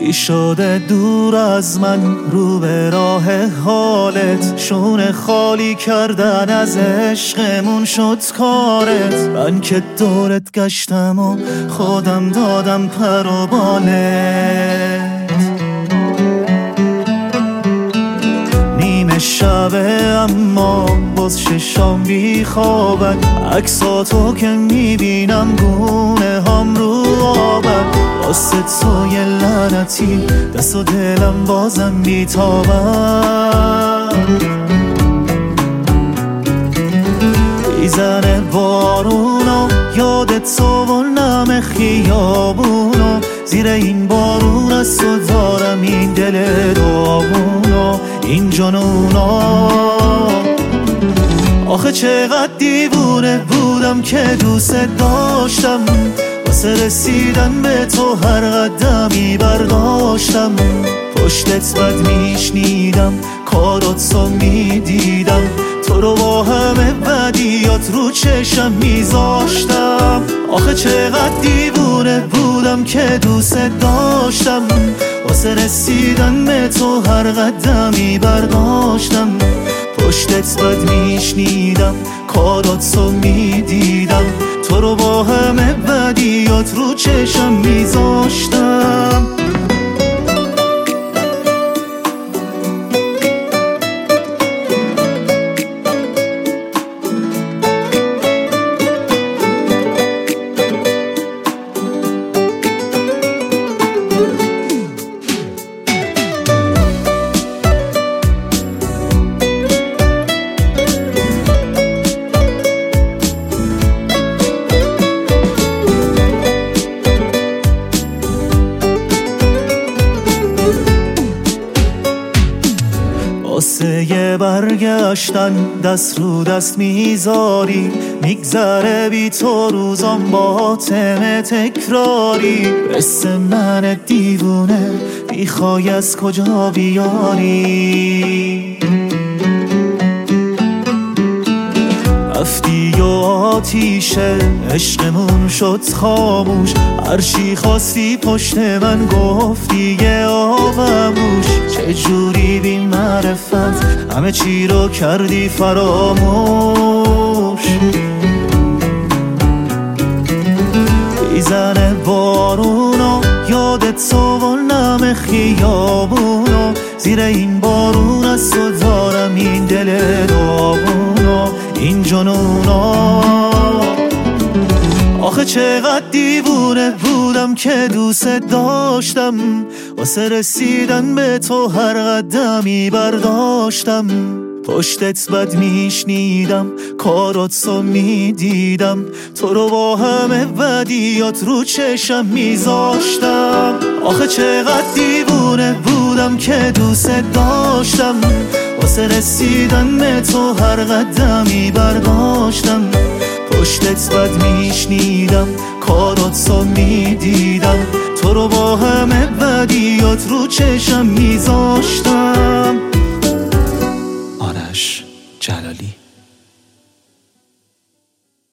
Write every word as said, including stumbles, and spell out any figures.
چی شده دور از من رو به راه حالت؟ شونه خالی کردن از عشقمون شد کارت. من که دورت گشتم و خودم دادم پر و بالت. نیمه شبه اما باز ششام بی خوابت. عکساتو که میبینم گونه هم رو آبت. واسه تو یه لعنتی دست و دلم بازم بیتابم. میزنه بارونو یاد تو و نم خیابونو. زیر این بارون از تو دارم این دل داغونو، این جنونو. آخه چقدر دیوونه بودم که دوست داشتم. واسه رسیدن به تو هر قدمی برداشتم. پشتت بد میشنیدم کاراتو میدیدم. تو رو با همه بدیات رو چشم میذاشتم. آخه چقدر دیوونه بودم که دوست داشتم. واسه رسیدن به تو هر قدمی برداشتم. پشتت بد میشنیدم کاراتو میدیدم. تو رو با همه بدیات رو چشم میذاشتم. واسه یه برگشتن دست رو دست میذاری. میگذره بی تو روزام با تم تکراری. مثل من دیوونه میخوای از کجا بیاری؟ رفتی و آتیشه عشقمون شد خاموش. هرچی خواستی پشت من گفتی یه آغموش. چجوری بی معرفت همه چی رو کردی فراموش؟ میزنه بارونو یاد تو و نم خیابونو. زیر این بارون از تو دارم این دل داغونو، این جنونو. آخه چقدر دیوونه بودم که دوست داشتم. واسه رسیدن به تو هر قدمی برداشتم. پشتت بد میشنیدم کاراتو میدیدم. تو رو با همه بدیات رو چشم میذاشتم. آخه چقدر دیوونه بودم که دوست داشتم. واسه رسیدن به تو هر قدمی برداشتم. پشتت بد میشنیدم کاراتو میدیدم. تو رو با همه بدیات رو چشم میذاشتم.